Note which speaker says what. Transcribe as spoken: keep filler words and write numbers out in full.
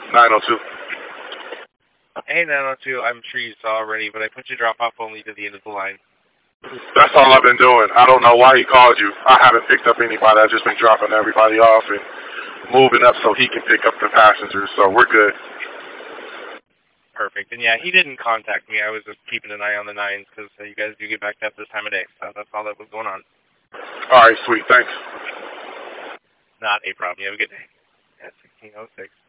Speaker 1: nine oh two.
Speaker 2: Hey, nine oh two, I'm sure you saw already, but I put your drop-off only to the end of the line.
Speaker 1: That's all I've been doing. I don't know why he called you. I haven't picked up anybody. I've just been dropping everybody off and moving up so he can pick up the passengers, so we're good.
Speaker 2: Perfect. And yeah, he didn't contact me. I was just keeping an eye on the nines because uh, you guys do get backed up this time of day, so that's all that was going on.
Speaker 1: All right, sweet. Thanks.
Speaker 2: Not a problem. You have a good day. At sixteen oh six.